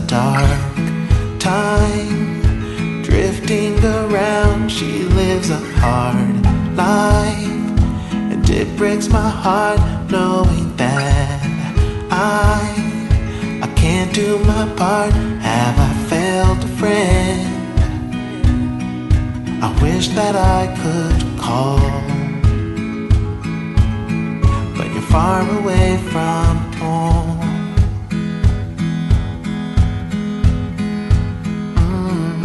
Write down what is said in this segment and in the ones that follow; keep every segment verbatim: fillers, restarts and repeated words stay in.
dark time, drifting around. She lives a hard life, and it breaks my heart knowing that I I can't do my part. Have I failed a friend? I wish that I could call, but you're far away from home. mm.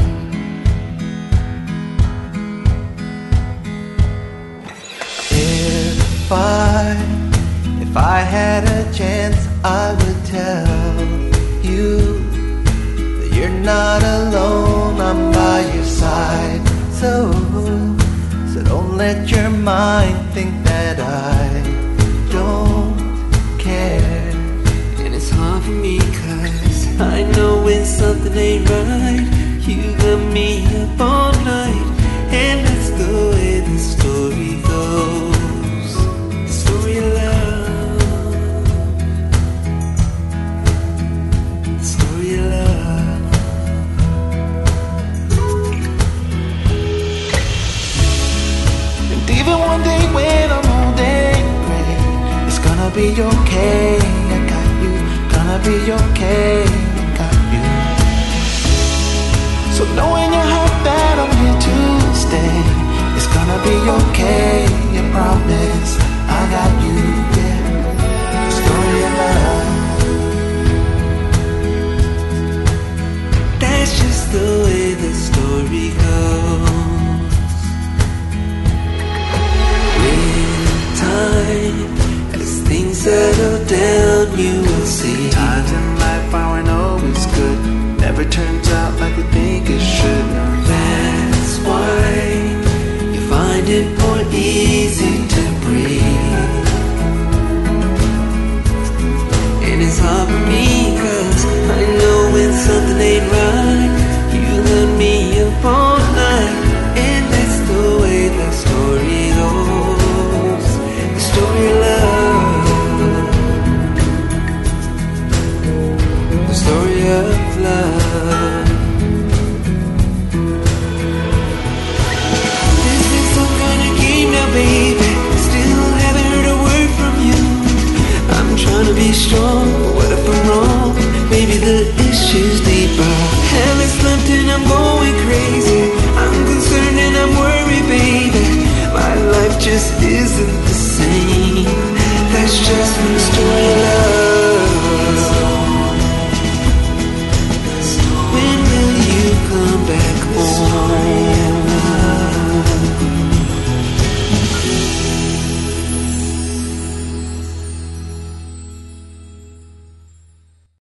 If I, if I had a chance, I would tell you that you're not alone, I'm by your side. So, so don't let your mind think that I don't care. And it's hard for me cause I know when something ain't right. You got me up all night, and that's the way the story goes. The story of love, the story of love. And even one day when I'm old and gray, it's gonna be okay, I got you. Gonna be okay, I got you. So know in your heart that I'm here to stay. It's gonna be okay, I promise. I got you, yeah. The story of love. That's just the way the story goes. With time, as things settle down, you will see. Times in life aren't always good, never turns out like we think it should. That's why you find it more easy